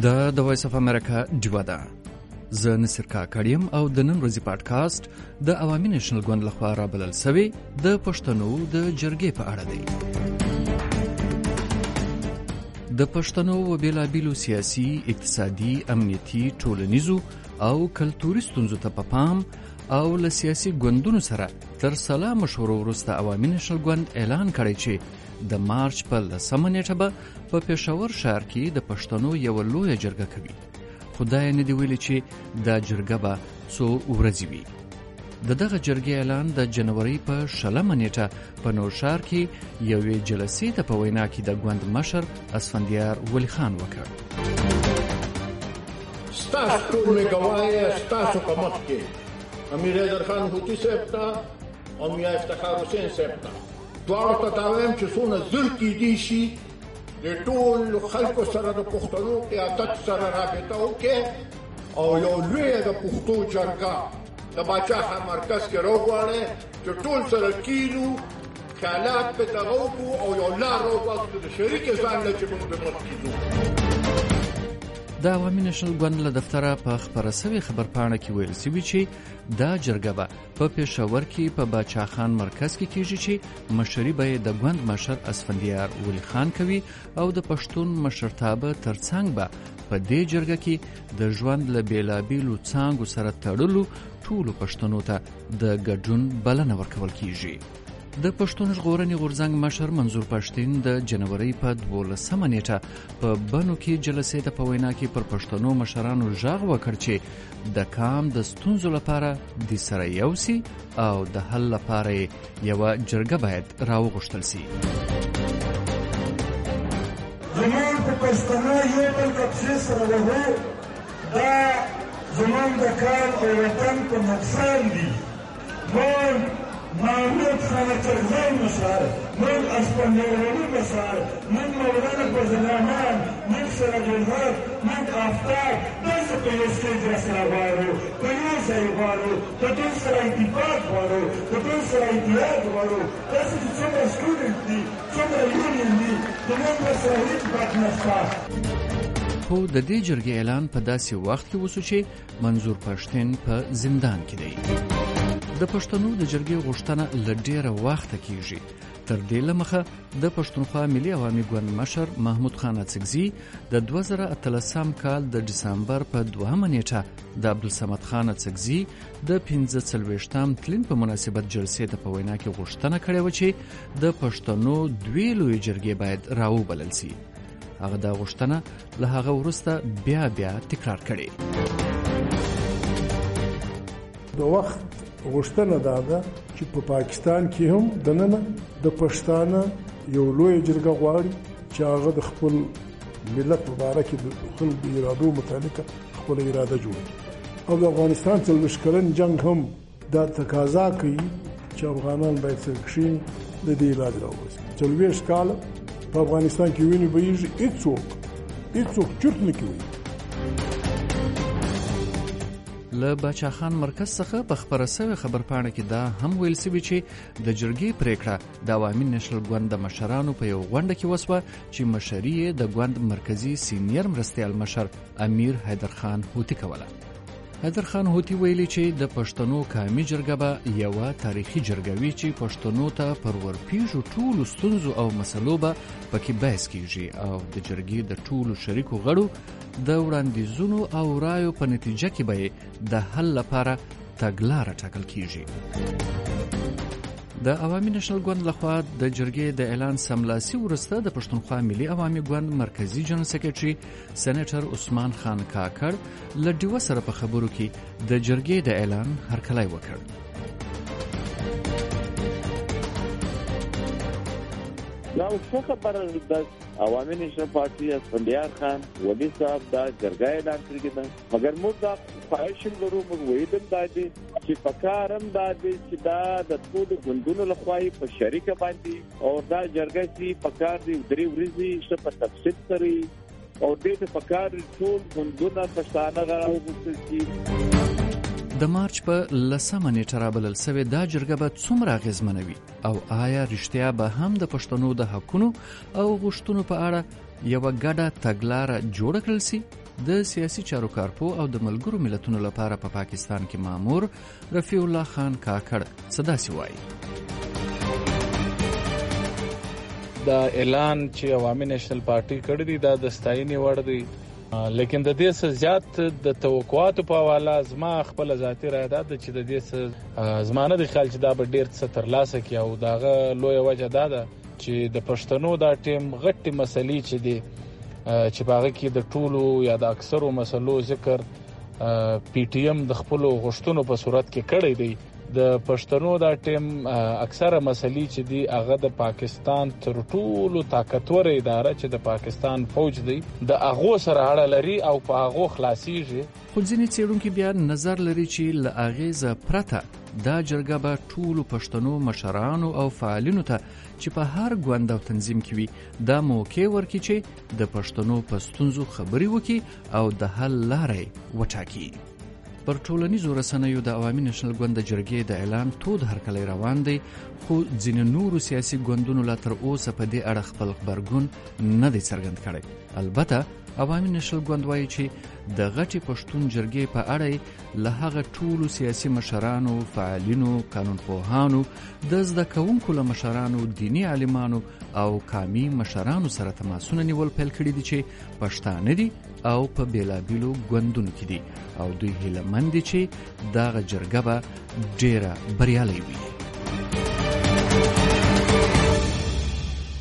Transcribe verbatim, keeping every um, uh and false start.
دا د وایس اف امریکا ډیوا ده. زه نصر کاکړ او د نن ورځې پادکاسټ د عوامي نېشنل ګوند لخوا رابلل سوی د پښتنو د جرګې په اړه دی. د پښتنو و بیلابیلو سیاسي، اقتصادي، امنیتي، ټولنیزو او کلتوري ستونزو ته په پام او له سیاسي ګوندونو سره تر سلا مشورو وروسته عوامي نېشنل ګوند اعلان کړی چې د مارچ په لسمه نیټه به په پېښور ښار کې د پښتنو یوه لویه جرګه کوي. خدای نه دی ویلي چې دا جرګه به څو ورځې وي. د دغه جرګې اعلان د جنوري په شلمه نیټه په نوشار کې یوې جلسې ته په وینا کې د ګوند مشر اسفندیار ولی خان وکړ. ستاسو ټول میګوایه ستاسو په مخ کې امیر حیدر خان هوتي صاحب ته او میا افتخار حسین صاحب ته دواړو ته دا وایم چې څونه زر کیدی شي د ټولو خلکو سره د پښتنو قیادت سره رابطه وکړي او یو لویه د پښتو جرګه د باچا خان مرکز کې راوغواړي چې ټول سره کینو خیالات په دغه وکړو او یو لار راوباسو د شریک ځان له چې موږ د مخ کیدو. د عوامي نېشنل ګوند له دفتره په خپره سوې خبرپاڼه کې ویل سوي چې دا جرګه به په پېښور کې په باچا خان مرکز کې کیږي چې مشري به د ګوند مشر اسفندیار ولی خان کوي او د پښتون مشرتابه ترڅنګ به په دې جرګه کې د ژوند له بیلابیلو څانګو سره تړلو ټولو پښتنو ته د ګډون بلنه ورکول کیږي. د پښتون ژغورنې غورځنګ مشر منظور پښتين د جنوري په دولسمه نیټه په بنو کې جلسې ته په وینا کې پر پښتنو مشرانو ژغ وکړ چې د کام د ستونزو لپاره د سره یو سي او د حل لپاره یوه جرګه باید راوغوښتل سي. زمون په پښتنو یو بل کپسې سره وهو دا زمون د کار او وطن په نقصان دي. مون محمود خان چغزی مشار، من اسپندیرولی مشار، من مولانا فضلرحمن، من سراج الحق، من آفتاب داسې په یو سټیج راسره غواړو، په یو ځای غواړو، په دوی سره اتفاق غواړو، په دوی سره اتحاد غواړو. داسې چې څومره سټوډنټ دي، څومره یونین دي، زموږ ورسره هېڅ بد نشته. خو د دې جرګې اعلان په داسې وخت کې وشو چې منظور پښتين په زندان کې دی. د پښتنو د جرګې غوښتنه له ډېره وخته کیږي. تر دې له مخه د پښتونخوا ملي عوامي ګوند مشر محمود خان اڅکزي د دوه زره اتلسم کال د ډسمبر په دوهمه نیټه د عبدالصمد خان اڅکزي د پنځه څلوېښتم تلین په مناسبت جلسې ته په وینا کې غوښتنه کړې وه چې د پښتنو دوې لویې جرګې باید راوبلل سي. هغه دا غوښتنه له هغه وروسته بیا بیا تکرار کړې. د وخت غوښتنه دا ده چې په پاکستان کې هم دننه د پښتانه یو لوی جرګه غواړي چې هغه د خپل ملت په باره کې د خلکو ارادو متعلقه خپل اراده جوړي او د افغانستان څلوېښت کلن جنګ هم دا تقاضا کوي چې افغانان باید سره کښېني د دې علاج راوباسي. څلوېښت کاله په افغانستان کې وینې بهیږي، هېڅوک هېڅوک چرت نه کوي. له باچا خان مرکز څخه په خپره سوې خبرپاڼه کې دا هم ویل سوي چې د جرګې پریکړه د عوامي نېشنل ګوند د مشرانو په یو غونډه کې وسوه چې مشري یې د ګوند مرکزي سینیر مرستیال مشر امیر حیدر خان هوتي کوله. حیدر خان هوتي ویلي چې د پښتنو قومي جرګه به یوه تاریخي جرګه وي چې پښتنو ته پر ورپېښو ټولو ستونزو او مسلو به پکې بحث کیږي او د جرګې د ټولو شریکو غړو د وړاندیزونو او رایو په نتیجه کې به د حل لپاره تګلاره ټاکل کیږي. د عوامي نېشنل ګوند لخوا د جرګې د اعلان سملاسي وروسته د پښتونخوا ملي عوامي ګوند مرکزي جنرال سکرټري سېنیټر عثمان خان کاکړ له ډیوه سره په خبرو کې د جرګې د اعلان هرکلی وکړ. دا څه خبره ده؟ عوامي نېشنل پارټي اسفندیار خان ولی صاحب دا جرګه اعلان کړې ده، مګر موږ دا خواهش لرو، موږ ویل دا دي چې پکارم دا دي چې دا د ټولو ګوندونو لخوا په شریکه باندې او دا جرګه چې پکار دي درې ورځې څه په تفصیل سره او دې ته پکار ټول ګوندونه پښتانه راوغوښتل شي. د مارچ په لسمه نیټه رابلل سوې دا جرګه به څومره اغېزمنه وي او آیا رښتیا به هم د پښتنو د حقونو او غوښتنو په اړه یوه ګډه تګلاره جوړه کړل سي؟ د سیاسي چارو کارپو او د ملګرو ملتونو لپاره په پا پاکستان کې مامور رفیع الله خان کاکړ څه داسې وایي. دا اعلان چې عوامي نېشنل پارټي کړی دی دا د ستاینې وړ دی، لیکن د دې څخه زیات د توقعاتو په حواله زما خپل ذاتي رایه ده چې د دې څخه زما نه دی خیال چې دا به ډېر څه ترلاسه کړي او دغه لویه وجه دا ده چې د پښتنو دا ټیم غټې مسلې چې دي چې په هغه کې د ټولو یا د اکثرو مسلو ذکر پی ټی ایم د خپلو غوښتنو په صورت کې کړی دی. د پښتنو دا ټیم اکثره مسلې چې دي هغه د پاکستان تر ټولو طاقتور اداره چې د پاکستان فوج دی د هغو سره اړه لري او په هغو خلاصيږي. خو ځینې څېړونکي بیا نظر لري چې له اغېزه پرته دا جرګه به ټولو پښتنو مشرانو او فعالینو ته چې په هر ګوند او تنظیم کې وي دا موقع ورکړي چې د پښتنو په ستونزو خبرې وکړي او د حل لارې وټاکي. پر ټولنیزو رسنیو د عوامي نېشنل ګوند د جرګې د اعلان تود هرکلی روان دی، خو ځینې نورو سیاسي ګوندونو لا تر اوسه په دې اړه خپل غبرګون نه دی څرګند کړی. البته عوامي نېشنل ګوند وایي چې د غټې پښتون جرګې په اړه له هغه ټولو سیاسي مشرانو، فعالینو، قانونپوهانو، د زده کوونکو له مشرانو، دیني عالمانو او قامي مشرانو سره تماسونه نیول پیل کړي دي چې پښتانه دي او په بیلابیلو ګوندونو کې دي او دوی هیلهمند دي چې دغه جرګه به ډیره بریالۍ وي.